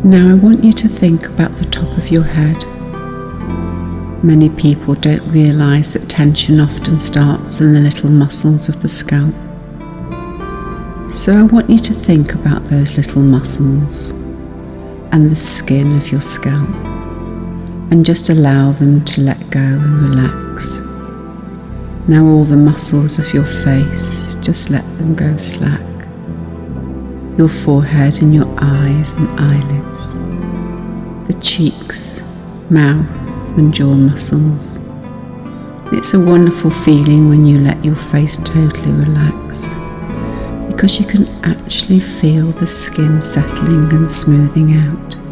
Now I want you to think about the top of your head. Many people don't realise that tension often starts in the little muscles of the scalp. So I want you to think about those little muscles and the skin of your scalp, and just allow them to let go and relax. Now all the muscles of your face, just let them go slack. Your forehead and your eyes and eyelids, the cheeks, mouth and jaw muscles. It's a wonderful feeling when you let your face totally relax, because you can actually feel the skin settling and smoothing out.